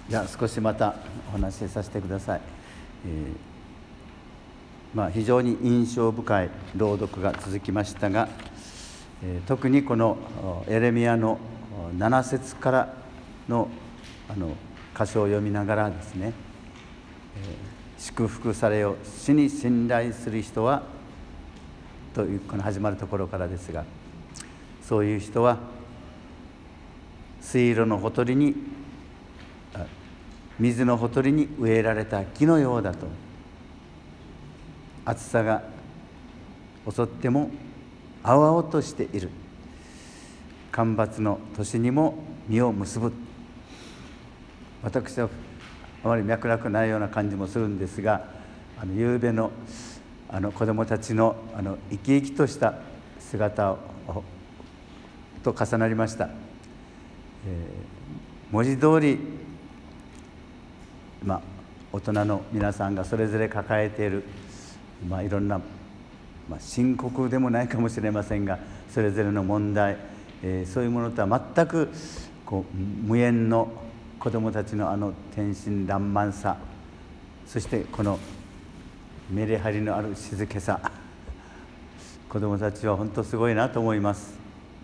じゃあ少しまたお話しさせてください。非常に印象深い朗読が続きましたが、特にこのエレミヤの7節からの箇所を読みながらですね、祝福されよ主に信頼する人はというこの始まるところからですが、そういう人は水路のほとりに水のほとりに植えられた木のようだと、暑さが襲っても青々としている、干ばつの年にも実を結ぶ。私はあまり脈絡ないような感じもするんですが、夕べの子どもたちの生き生きとした姿と重なりました。文字通り、大人の皆さんがそれぞれ抱えている、いろんな、深刻でもないかもしれませんが、それぞれの問題、そういうものとは全く無縁の子どもたちの天真爛漫さ、そしてこのメリハリのある静けさ、子どもたちは本当すごいなと思います。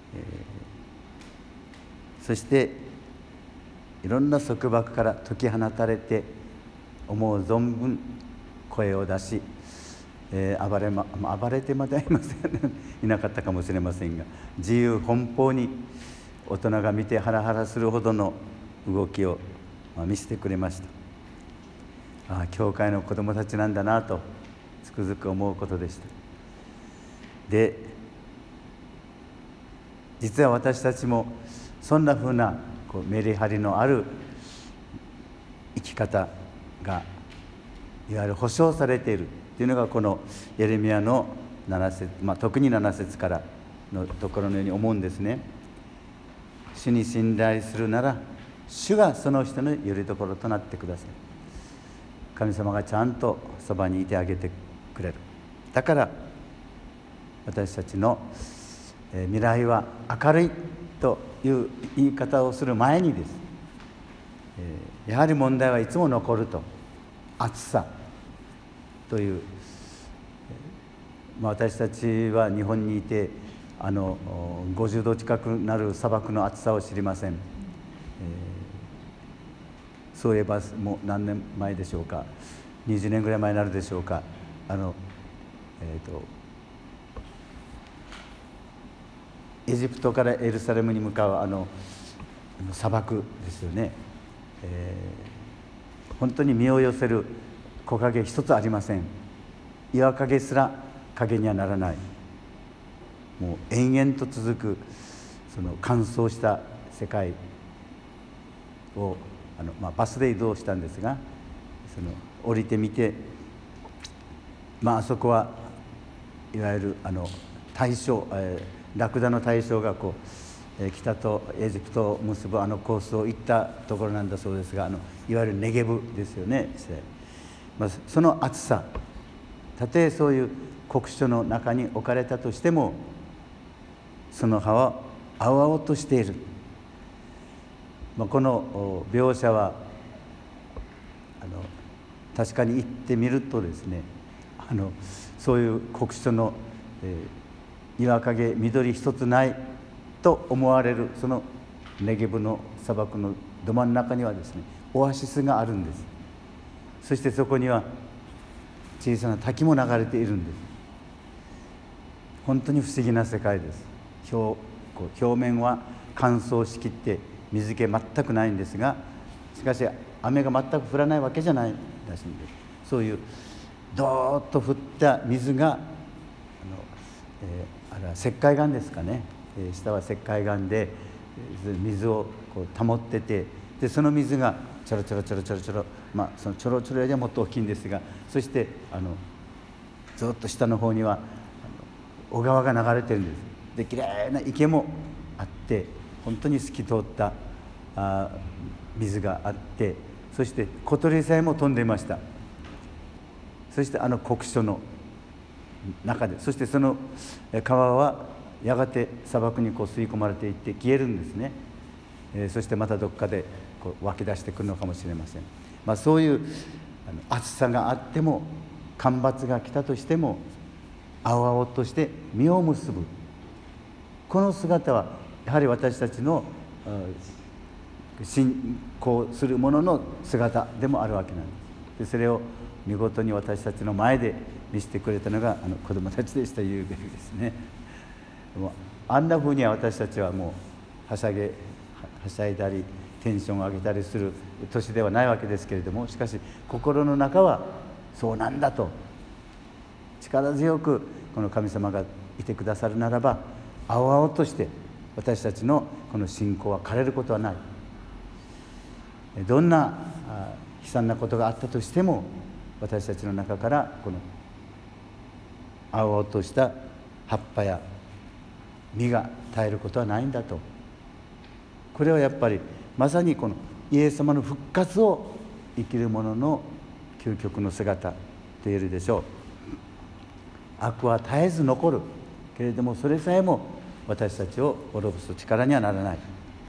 そしていろんな束縛から解き放たれて、思う存分声を出し、暴れてまではいませんいなかったかもしれませんが、自由奔放に大人が見てハラハラするほどの動きを見せてくれました。教会の子どもたちなんだなとつくづく思うことでした。で、実は私たちもそんなふうなメリハリのある生き方がいわゆる保証されているというのがこのエレミヤの7節、特に7節からのところのように思うんですね。主に信頼するなら主がその人のよりどころとなってください。神様がちゃんとそばにいてあげてくれる。だから私たちの未来は明るいという言い方をする前にです、やはり問題はいつも残ると、暑さという、私たちは日本にいて50度近くなる砂漠の暑さを知りません。そういえばもう何年前でしょうか、20年ぐらい前になるでしょうか、エジプトからエルサレムに向かう砂漠ですよね。本当に身を寄せる木陰一つありません。岩陰すら影にはならない、もう延々と続くその乾燥した世界をバスで移動したんですが、降りてみて、あそこはいわゆる大将、ラクダの大将が北とエジプトを結ぶコースを行ったところなんだそうですが、いわゆるネゲブですよね。その暑さ、たとえそういう酷暑の中に置かれたとしても、その葉は青々としている。この描写は確かに行ってみるとですね、そういう酷暑の、岩陰緑一つないと思われるそのネゲブの砂漠のど真ん中にはですね、オアシスがあるんです。そしてそこには小さな滝も流れているんです。本当に不思議な世界です。表面は乾燥しきって水気全くないんですが、しかし雨が全く降らないわけじゃないらしいんです。そういうどーっと降った水があれは石灰岩ですかね、下は石灰岩で水を保ってて、でその水がちょろちょろちょろちょろちょろ、そのちょろちょろよりはもっと大きいんですが、そしてずっと下の方には小川が流れてるんです。できれいな池もあって、本当に透き通った水があって、そして小鳥さえも飛んでいました。そして酷暑の中で、そしてその川はやがて砂漠に吸い込まれていって消えるんですね。そしてまたどっかで湧き出してくるのかもしれません。そういう暑さがあっても、干ばつが来たとしても青々として実を結ぶ、この姿はやはり私たちの信仰する者の姿でもあるわけなんです。でそれを見事に私たちの前で見せてくれたのが子どもたちでした。ゆうべですね。あんなふうには私たちはもうはしゃいだりテンションを上げたりする年ではないわけですけれども、しかし心の中はそうなんだと、力強くこの神様がいてくださるならば、青々として私たちのこの信仰は枯れることはない。どんな悲惨なことがあったとしても、私たちの中からこの青々とした葉っぱや実が絶えることはないんだと。これはやっぱりまさにこのイエス様の復活を生きる者の究極の姿と言えるでしょう。悪は絶えず残るけれども、それさえも私たちを滅ぼす力にはならない。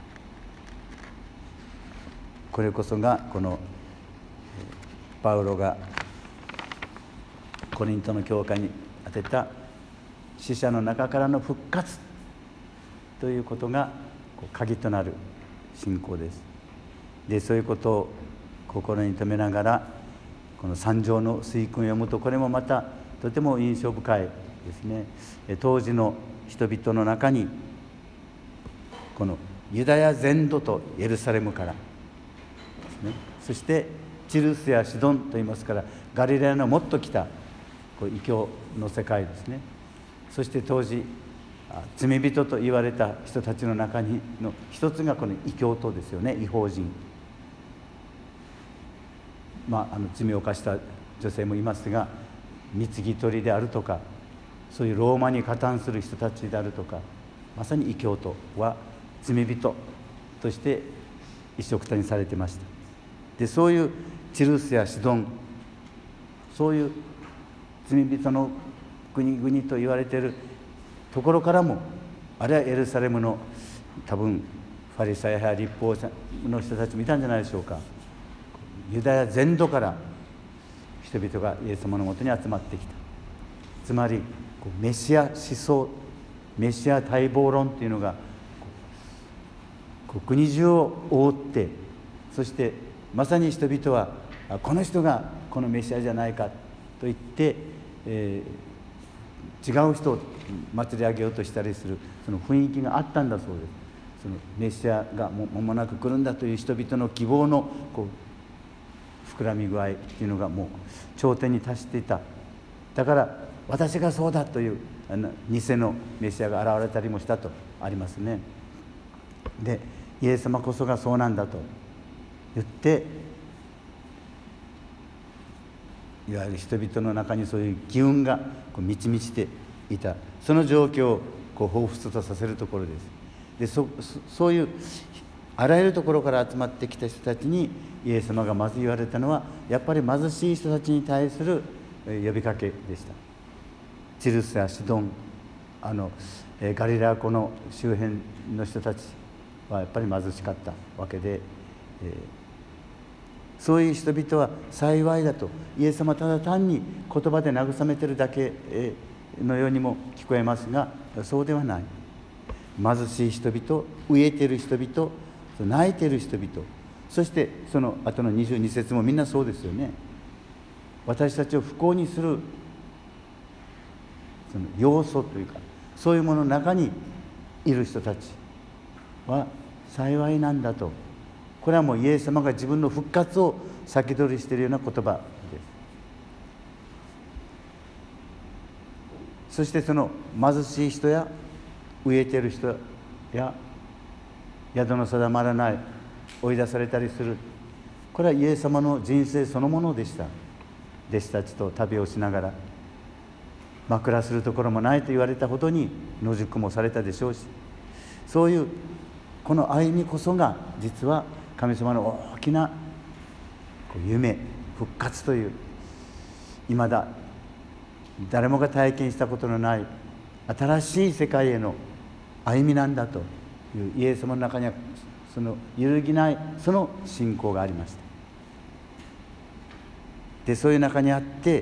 これこそがこのパウロがコリントの教会に当てた死者の中からの復活ということが鍵となる信仰です。でそういうことを心に留めながら、この三条の水訓を読むと、これもまたとても印象深いですね。当時の人々の中に、このユダヤ全土とエルサレムからですね、そしてチルスやシドンといいますから、ガリラヤのもっと北異教の世界ですね。そして当時罪人と言われた人たちの中にの一つがこの異教徒ですよね。異邦人、罪を犯した女性もいますが、貢ぎ取りであるとか、そういうローマに加担する人たちであるとか、まさに異教徒は罪人として一緒くたにされてました。でそういうチルスやシドン、そういう罪人の国々と言われているところからも、あるいはエルサレムの多分ファリサイや律法者の人たちもいたんじゃないでしょうか。ユダヤ全土から人々がイエス様のもとに集まってきた。つまりメシア思想、メシア待望論というのが国中を覆って、そしてまさに人々はこの人がこのメシアじゃないかと言って、違う人を祭り上げようとしたりする、その雰囲気があったんだそうです。そのメシアが間もなく来るんだという人々の希望の膨らみ具合っていうのがもう頂点に達していた。だから私がそうだという偽のメシアが現れたりもしたとありますね。でイエス様こそがそうなんだと言って、いわゆる人々の中にそういう機運が満ち満ちていた、その状況を彷彿とさせるところです。でそういうあらゆるところから集まってきた人たちにイエス様がまず言われたのは、やっぱり貧しい人たちに対する呼びかけでした。チルスやシドン、ガリラ湖の周辺の人たちはやっぱり貧しかったわけで、そういう人々は幸いだと、イエス様ただ単に言葉で慰めてるだけのようにも聞こえますが、そうではない。貧しい人々、飢えている人々、泣いている人々、そしてその後の22節もみんなそうですよね。私たちを不幸にするその要素というか、そういうものの中にいる人たちは幸いなんだと。これはもうイエス様が自分の復活を先取りしているような言葉です。そしてその貧しい人や飢えている人や宿の定まらない、追い出されたりする、これはイエス様の人生そのものでした。弟子たちと旅をしながら、枕するところもないと言われたほどに野宿もされたでしょうし、そういうこの歩みこそが実は神様の大きな夢、復活という、いまだ誰もが体験したことのない新しい世界への歩みなんだという、イエス様の中にはその揺るぎないその信仰がありました。でそういう中にあって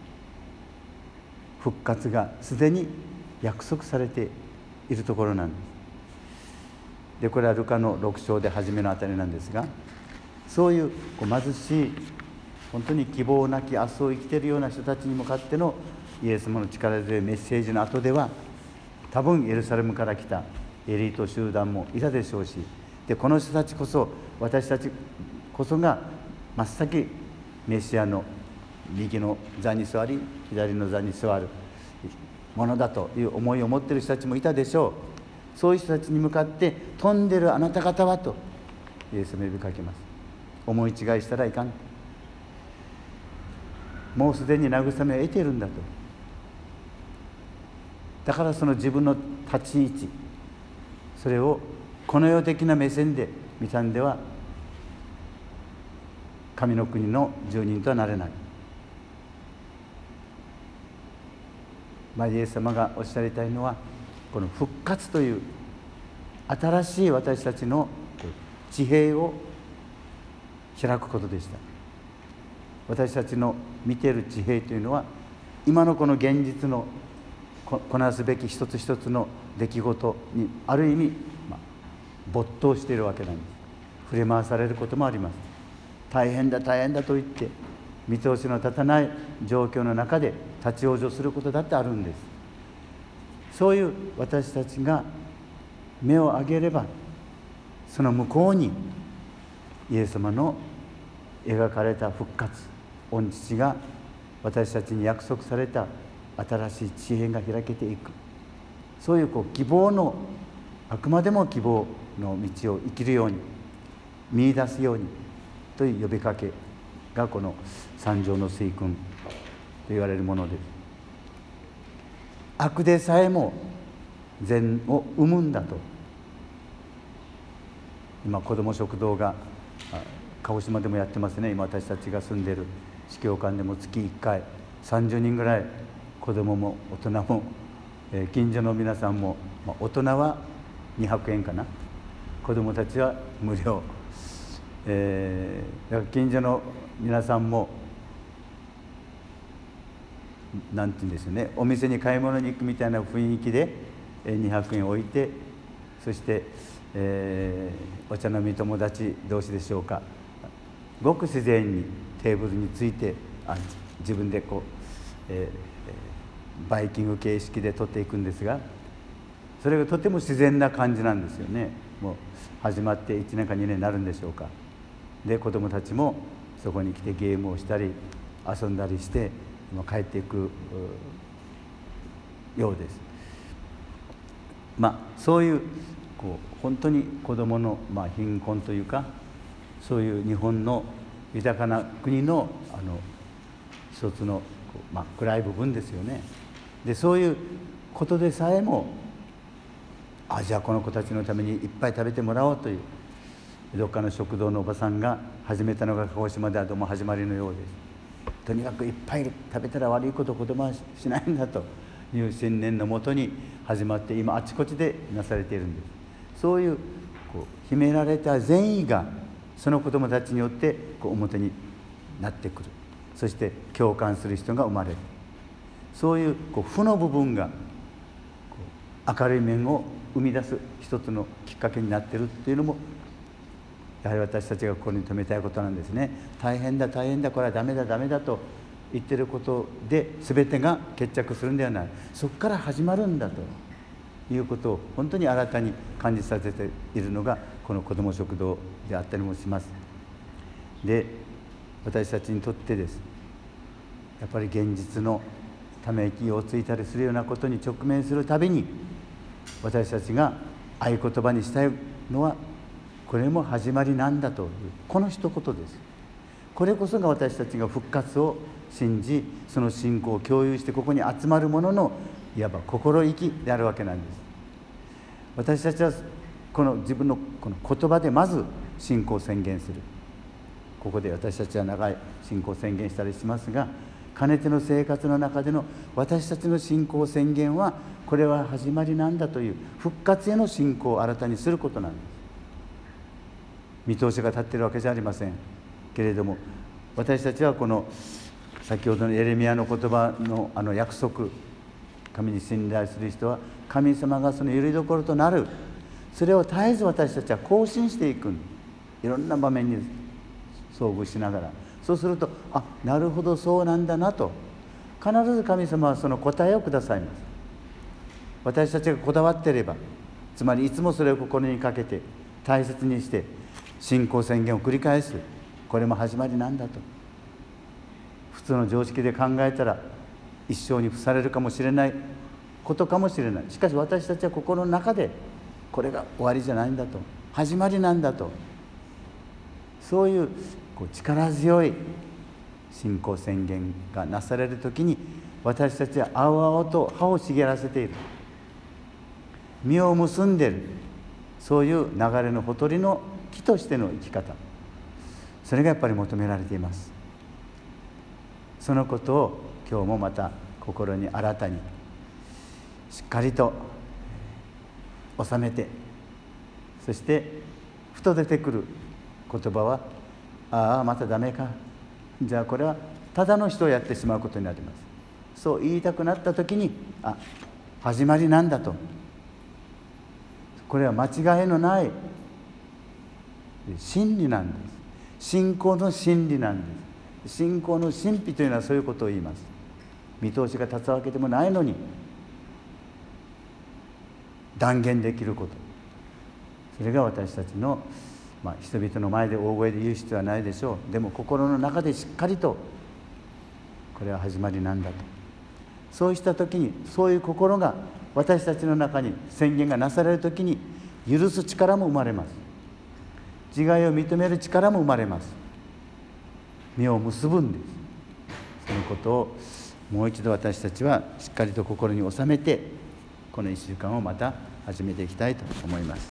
復活がすでに約束されているところなんです。でこれはルカの6章で初めのあたりなんですが、そういう貧しい本当に希望なき明日を生きているような人たちに向かってのイエス様の力強いメッセージの後では、多分エルサレムから来たエリート集団もいたでしょうし、でこの人たちこそ、私たちこそが真っ先メシアの右の座に座り左の座に座るものだという思いを持っている人たちもいたでしょう。そういう人たちに向かって、飛んでるあなた方はとイエス様呼びかけます。思い違いしたらいかん、もうすでに慰めを得ているんだと。だからその自分の立ち位置、それをこの世的な目線で見たんでは神の国の住人とはなれない。イエス様がおっしゃりたいのは、この復活という新しい私たちの地平を開くことでした。私たちの見ている地平というのは、今のこの現実のこなすべき一つ一つの出来事にある意味、没頭しているわけなんです。振り回されることもあります。大変だ大変だと言って見通しの立たない状況の中で立ち往生することだってあるんです。そういう私たちが目を上げれば、その向こうにイエス様の描かれた復活、御父が私たちに約束された新しい地平が開けていく、そういう希望の、あくまでも希望の道を生きるように、見出すようにという呼びかけが、この三条の水訓と言われるものです。悪でさえも善を生むんだと。今子ども食堂が鹿児島でもやってますね。今私たちが住んでいる司教館でも月1回30人ぐらい、子どもも大人も、近所の皆さんも、大人は200円かな、子どもたちは無料、だから近所の皆さんもなんて言うんですよね、お店に買い物に行くみたいな雰囲気で200円置いて、そして、お茶飲み友達同士でしょうか、ごく自然にテーブルについて自分でバイキング形式で取っていくんですが、それがとても自然な感じなんですよね。もう始まって1年か2年になるんでしょうか。で子どもたちもそこに来てゲームをしたり遊んだりして帰っていくようです。そういう本当に子どもの貧困というか、そういう日本の豊かな国の一つの暗い部分ですよね。でそういうことでさえも、じゃあこの子たちのためにいっぱい食べてもらおうという、どっかの食堂のおばさんが始めたのが鹿児島ではどうも始まりのようです。とにかくいっぱい食べたら悪いこと子供はしないんだという信念のもとに始まって、今あちこちでなされているんです。そういう秘められた善意がその子供たちによって表になってくる。そして共感する人が生まれる。そういう負の部分が明るい面を生み出す一つのきっかけになっているっていうのも、やはり私たちがここに留めたいことなんですね。大変だ大変だ、これはダメだダメだと言ってることで全てが決着するんではない。そこから始まるんだということを本当に新たに感じさせているのがこの子ども食堂であったりもします。で私たちにとってです、やっぱり現実のため息をついたりするようなことに直面するたびに、私たちが合言葉にしたいのは、これも始まりなんだというこの一言です。これこそが私たちが復活を信じ、その信仰を共有してここに集まるもののいわば心意気であるわけなんです。私たちはこの自分のこの言葉でまず信仰を宣言する。ここで私たちは長い信仰を宣言したりしますが、かねての生活の中での私たちの信仰宣言は、これは始まりなんだという復活への信仰を新たにすることなんです。 見通しが立っているわけじゃありませんけれども、私たちはこの先ほどのエレミヤの言葉の約束、神に信頼する人は神様がそのよりどころとなる、それを絶えず私たちは更新していく、いろんな場面に遭遇しながら、そうするとなるほどそうなんだなと、必ず神様はその答えをくださいます。私たちがこだわっていれば、つまりいつもそれを心にかけて大切にして信仰宣言を繰り返す、これも始まりなんだと。普通の常識で考えたら一生に付されるかもしれないことかもしれない。しかし私たちは心の中でこれが終わりじゃないんだと、始まりなんだと、そういう力強い信仰宣言がなされるときに、私たちは青々と葉を茂らせている、実を結んでいる、そういう流れのほとりの木としての生き方、それがやっぱり求められています。そのことを今日もまた心に新たにしっかりと収めて、そしてふと出てくる言葉はまたダメか、じゃあこれはただの人をやってしまうことになります。そう言いたくなった時に始まりなんだと、これは間違いのない真理なんです。信仰の真理なんです。信仰の神秘というのはそういうことを言います。見通しが立つわけでもないのに断言できること、それが私たちの、人々の前で大声で言う必要はないでしょう。でも心の中でしっかりとこれは始まりなんだと、そうした時に、そういう心が私たちの中に宣言がなされる時に、許す力も生まれます。自害を認める力も生まれます。実を結ぶんです。そのことをもう一度私たちはしっかりと心に収めて、この1週間をまた始めていきたいと思います。